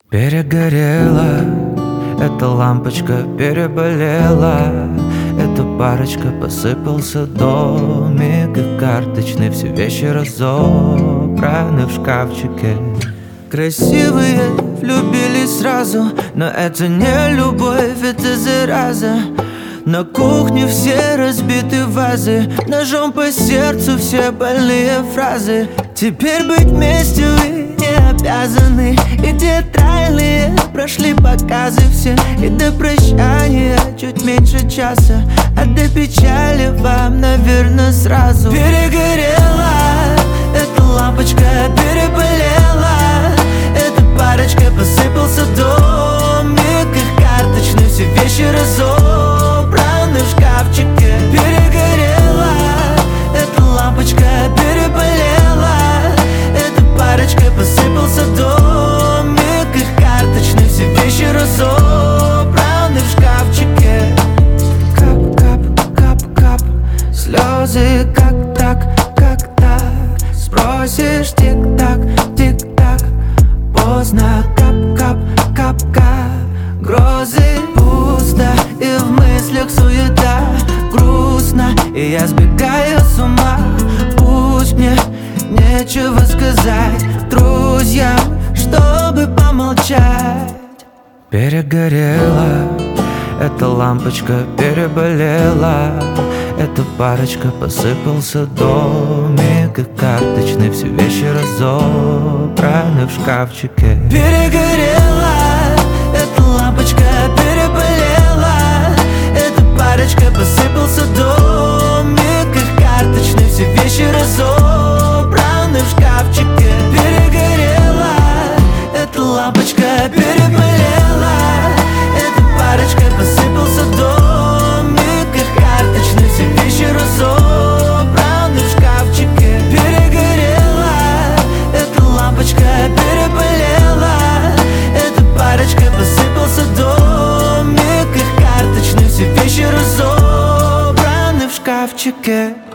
Перегорела, эта лампочка переболела, эта парочка посыпался домик, и карточные все вещи разобраны в шкафчике. Красивые влюбились сразу, но это не любовь, это зараза. На кухне все разбиты вазы, ножом по сердцу все больные фразы. Теперь быть вместе вы не обязаны, и театральные прошли показы все. И до прощания чуть меньше часа, а до печали вам, наверное, сразу. Перегорела, эта лампочка переболела, эта парочка посыпался домик, их карточные все вещи разобраны в шкафчике. Перегорела, эта лампочка переболела, эта парочка посыпался домик, их карточные все вещи разобраны в шкафчике. Кап, кап, кап, кап, слезы, как так, спросишь, тик-так, тик-так, поздно, кап, кап, кап, кап, грозы. Пусто, и в мыслях суета, грустно, и я сбегаю с ума. Пусть мне нечего сказать друзьям, чтобы помолчать. Перегорела, эта лампочка переболела, эта парочка посыпался домик, и карточные все вещи разобраны в шкафчике. Перегорела, эта лампочка переболела, эта парочка посыпался домик, их карточные все вещи разобраны в шкафчике. Перегорела, эта лампочка переболела, эта парочка посыпался домик, их карточные все вещи разобраны в шкафчике. Перегорела, эта лампочка переболела, эта парочка посыпался домик, их карточные все вещи разобраны в шкафчике.